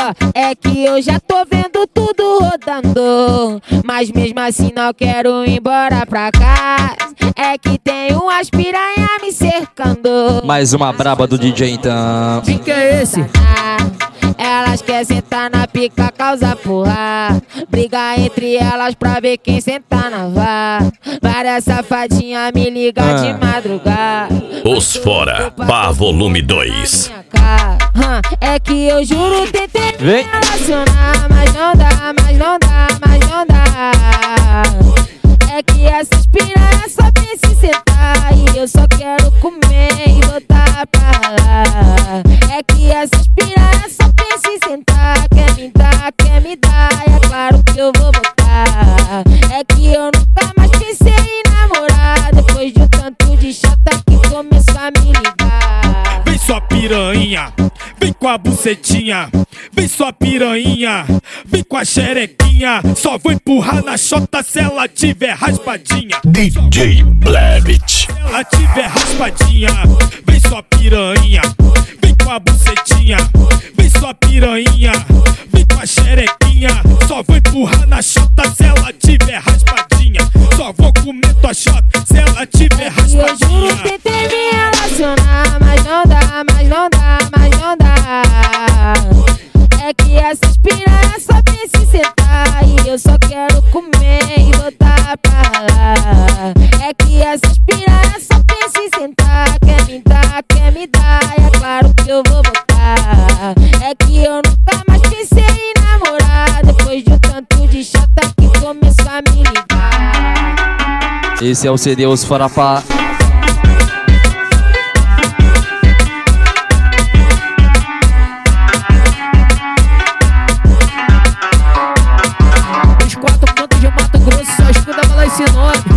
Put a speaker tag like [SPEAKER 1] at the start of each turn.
[SPEAKER 1] É que eu já tô vendo tudo rodando, mas mesmo assim não quero ir embora pra casa. É que tem umas piranha me cercando.
[SPEAKER 2] Mais uma braba do DJ então.
[SPEAKER 3] Quem que é esse?
[SPEAKER 1] Elas querem sentar na pica, causa porra. Briga entre elas pra ver quem sentar na vá. Várias safadinhas me ligam de madrugada.
[SPEAKER 4] Os Fora, Pá Volume 2.
[SPEAKER 1] É que eu juro tentei me
[SPEAKER 2] Vem.
[SPEAKER 1] relacionar, mas não dá, mas não dá, mas não dá. É que essas piranhas só pensam em sentar e eu só quero comer e voltar pra lá. É que essas piranhas só pensam em sentar, quer me dar, e é claro que eu vou voltar. É que eu nunca mais pensei em namorar, depois de um tanto de chata que começou a me ligar.
[SPEAKER 5] Vem só piranha, vem com a bucetinha. Vem só piranha, vem com a xerequinha. Só vou empurrar na chota se ela tiver raspadinha.
[SPEAKER 4] DJ Blevit.
[SPEAKER 5] Se ela tiver raspadinha. Vem só piranha, vem com a bucetinha. Vem só piranha, vem com a xerequinha. Só vou empurrar na chota se ela tiver raspadinha. Só vou comer tua chota se ela tiver raspadinha.
[SPEAKER 1] Eu juro que tentei me relacionar, mas não dá, mas não dá, mas não dá. É que essas piranhas só pensam em sentar e eu só quero comer e voltar pra lá. É que essas piranhas só pensam em sentar, quer me dar, e é claro que eu vou voltar. É que eu nunca mais pensei em namorar, depois de um tanto de chata que começou a me ligar.
[SPEAKER 2] Esse é o CD Os Fora Pá.
[SPEAKER 3] Os 4 pontos de Mato Grosso, só escuta falar esse nome.